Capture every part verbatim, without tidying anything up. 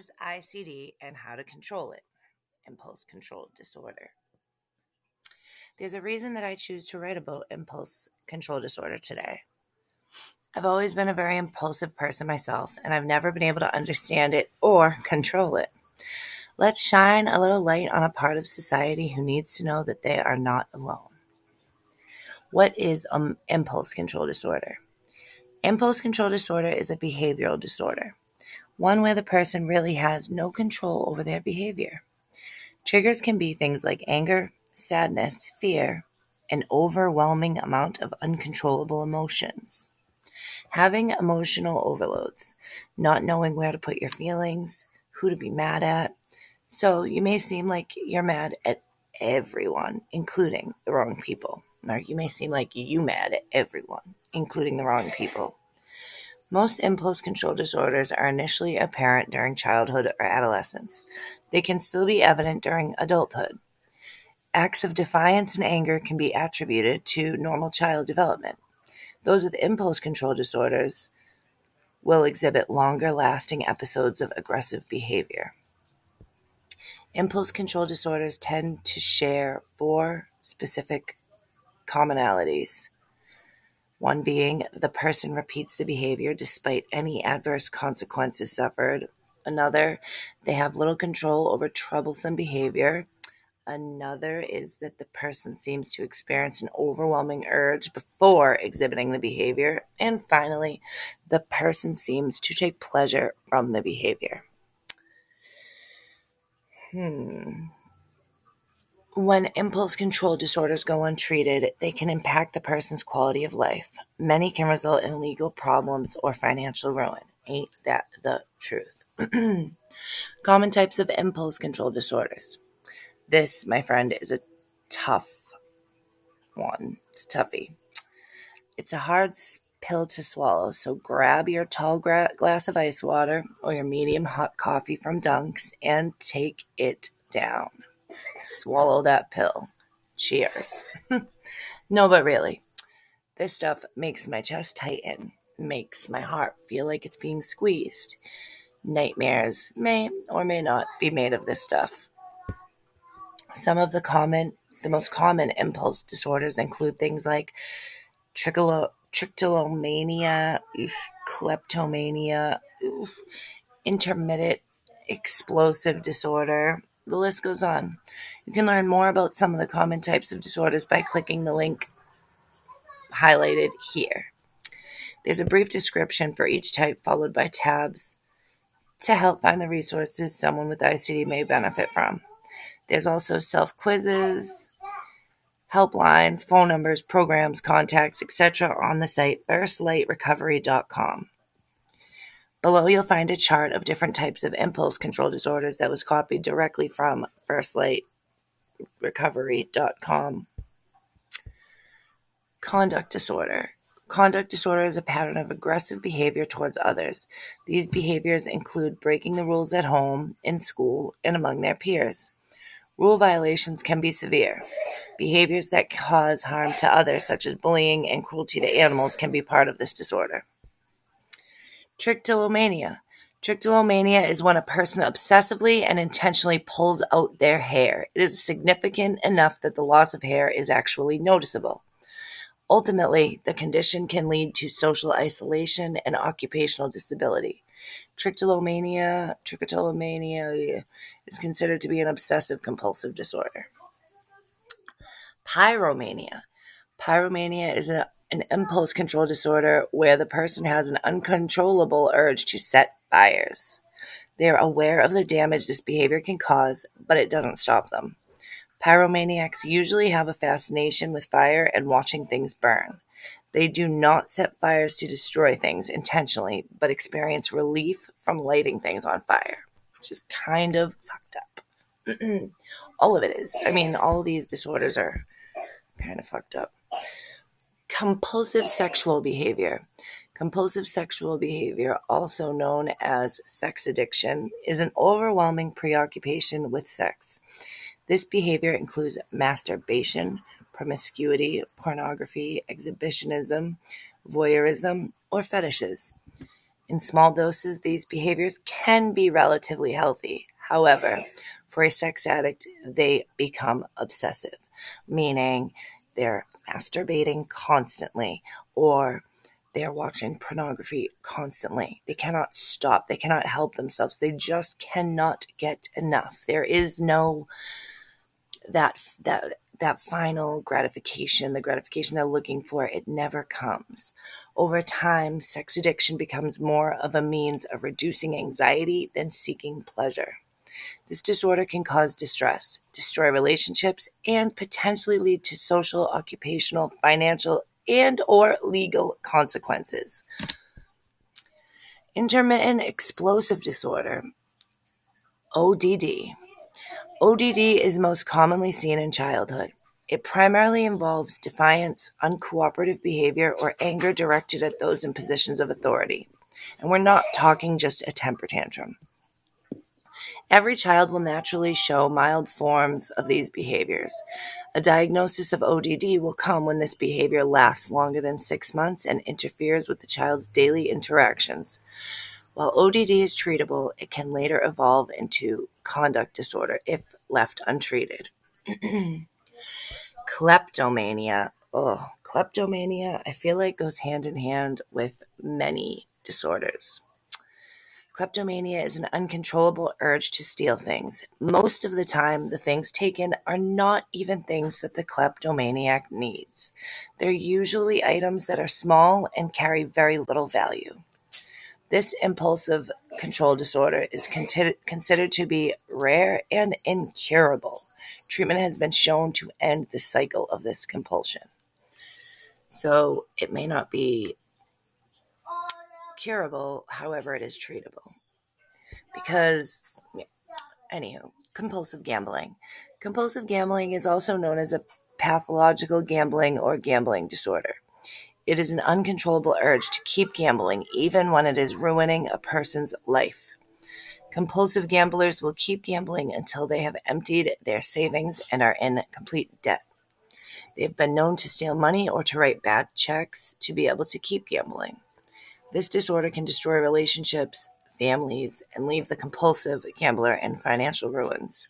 is I C D and how to control it? Impulse control disorder. There's a reason that I choose to write about impulse control disorder today. I've always been a very impulsive person myself, and I've never been able to understand it or control it. Let's shine a little light on a part of society who needs to know that they are not alone. What is um, impulse control disorder? Impulse control disorder is a behavioral disorder, one where the person really has no control over their behavior. Triggers can be things like anger, sadness, fear, an overwhelming amount of uncontrollable emotions. Having emotional overloads, not knowing where to put your feelings, who to be mad at. So you may seem like you're mad at everyone, including the wrong people. Or you may seem like you mad at everyone, including the wrong people. Most impulse control disorders are initially apparent during childhood or adolescence. They can still be evident during adulthood. Acts of defiance and anger can be attributed to normal child development. Those with impulse control disorders will exhibit longer-lasting episodes of aggressive behavior. Impulse control disorders tend to share four specific commonalities. One being the person repeats the behavior despite any adverse consequences suffered. Another, they have little control over troublesome behavior. Another is that the person seems to experience an overwhelming urge before exhibiting the behavior. And finally, the person seems to take pleasure from the behavior. Hmm. When impulse control disorders go untreated, they can impact the person's quality of life. Many can result in legal problems or financial ruin. Ain't that the truth? Common types of impulse control disorders. This, my friend, is a tough one. It's a toughie. It's a hard pill to swallow, so grab your tall gra- glass of ice water or your medium hot coffee from Dunks and take it down. Swallow that pill. Cheers. No, but really, this stuff makes my chest tighten, makes my heart feel like it's being squeezed. Nightmares may or may not be made of this stuff. Some of the common, the most common impulse disorders include things like tricholo, trichotillomania, oof, kleptomania, oof, intermittent explosive disorder. The list goes on. You can learn more about some of the common types of disorders by clicking the link highlighted here. There's a brief description for each type followed by tabs to help find the resources someone with I C D may benefit from. There's also self-quizzes, helplines, phone numbers, programs, contacts, et cetera on the site first light recovery dot com. Below you'll find a chart of different types of impulse control disorders that was copied directly from first light recovery dot com. Conduct disorder. Conduct disorder is a pattern of aggressive behavior towards others. These behaviors include breaking the rules at home, in school, and among their peers. Rule violations can be severe. Behaviors that cause harm to others, such as bullying and cruelty to animals, can be part of this disorder. Trichotillomania. Trichotillomania is when a person obsessively and intentionally pulls out their hair. It is significant enough that the loss of hair is actually noticeable. Ultimately, the condition can lead to social isolation and occupational disability. Trichotillomania, trichotillomania is considered to be an obsessive-compulsive disorder. Pyromania. Pyromania is a, an impulse control disorder where the person has an uncontrollable urge to set fires. They are aware of the damage this behavior can cause, but it doesn't stop them. Pyromaniacs usually have a fascination with fire and watching things burn. They do not set fires to destroy things intentionally, but experience relief from lighting things on fire, which is kind of fucked up. All of it is. I mean, all of these disorders are kind of fucked up. Compulsive sexual behavior. Compulsive sexual behavior, also known as sex addiction, is an overwhelming preoccupation with sex. This behavior includes masturbation, promiscuity, pornography, exhibitionism, voyeurism, or fetishes. In small doses, these behaviors can be relatively healthy. However, for a sex addict, they become obsessive, meaning they're masturbating constantly or they're watching pornography constantly. They cannot stop. They cannot help themselves. They just cannot get enough. There is no that that that final gratification, the gratification they're looking for. It never comes. Over time, sex addiction becomes more of a means of reducing anxiety than seeking pleasure. This disorder can cause distress, destroy relationships, and potentially lead to social, occupational, financial, and or legal consequences. Intermittent explosive disorder, O D D. O D D is most commonly seen in childhood. It primarily involves defiance, uncooperative behavior, or anger directed at those in positions of authority. And we're not talking just a temper tantrum. Every child will naturally show mild forms of these behaviors. A diagnosis of O D D will come when this behavior lasts longer than six months and interferes with the child's daily interactions. While O D D is treatable, it can later evolve into conduct disorder if left untreated. Kleptomania. Oh, kleptomania, I feel like goes hand in hand with many disorders. Kleptomania is an uncontrollable urge to steal things. Most of the time, the things taken are not even things that the kleptomaniac needs. They're usually items that are small and carry very little value. This impulsive control disorder is con- considered to be rare and incurable. Treatment has been shown to end the cycle of this compulsion. So it may not be curable, however, it is treatable. Because, anywho, compulsive gambling. Compulsive gambling is also known as a pathological gambling or gambling disorder. It is an uncontrollable urge to keep gambling even when it is ruining a person's life. Compulsive gamblers will keep gambling until they have emptied their savings and are in complete debt. They have been known to steal money or to write bad checks to be able to keep gambling. This disorder can destroy relationships, families, and leave the compulsive gambler in financial ruins.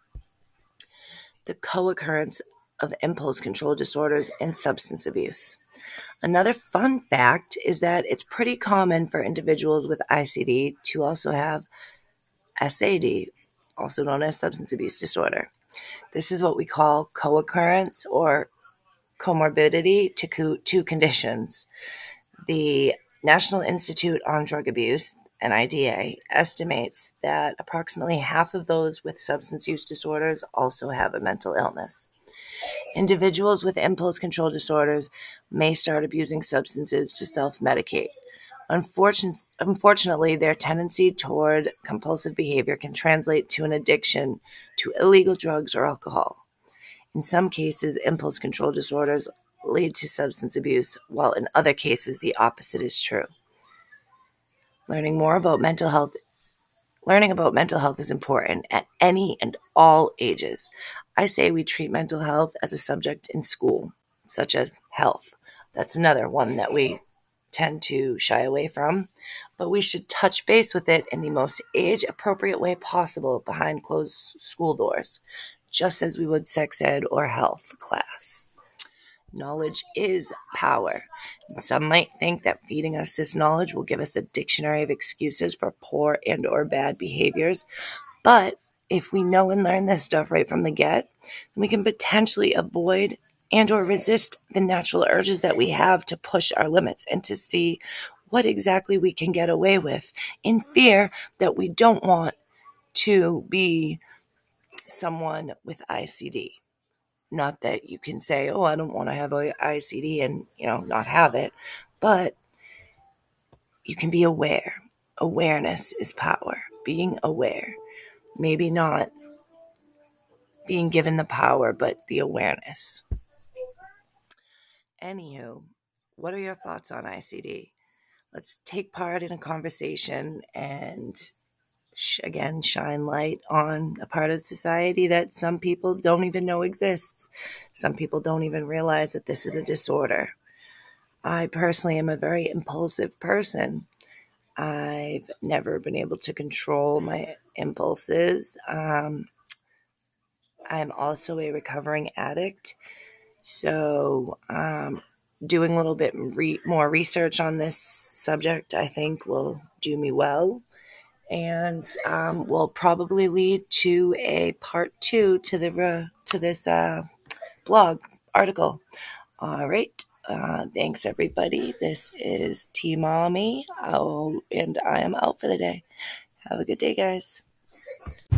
The co-occurrence of impulse control disorders and substance abuse. Another fun fact is that it's pretty common for individuals with I C D to also have S A D, also known as substance abuse disorder. This is what we call co-occurrence or comorbidity to co- two conditions. The National Institute on Drug Abuse, N I D A, estimates that approximately half of those with substance use disorders also have a mental illness. Individuals with impulse control disorders may start abusing substances to self-medicate. Unfortunately, unfortunately, their tendency toward compulsive behavior can translate to an addiction to illegal drugs or alcohol. In some cases, impulse control disorders lead to substance abuse, while in other cases, the opposite is true. Learning more about mental health Learning about mental health is important at any and all ages. I say we treat mental health as a subject in school, such as health. That's another one that we tend to shy away from, but we should touch base with it in the most age-appropriate way possible behind closed school doors, just as we would sex ed or health class. Knowledge is power. Some might think that feeding us this knowledge will give us a dictionary of excuses for poor and or bad behaviors. But if we know and learn this stuff right from the get, we can potentially avoid and or resist the natural urges that we have to push our limits and to see what exactly we can get away with in fear that we don't want to be someone with I C D. Not that you can say, oh, I don't want to have a I C D and, you know, not have it, but you can be aware. Awareness is power. Being aware. Maybe not being given the power, but the awareness. Anywho, what are your thoughts on I C D? Let's take part in a conversation and again, shine light on a part of society that some people don't even know exists. Some people don't even realize that this is a disorder. I personally am a very impulsive person. I've never been able to control my impulses. Um, I'm also a recovering addict. So, um, doing a little bit re- more research on this subject, I think, will do me well, and um, will probably lead to a part two to the uh, to this uh, blog article. All right. Uh, thanks, everybody. This is T Mommy, oh, and I am out for the day. Have a good day, guys.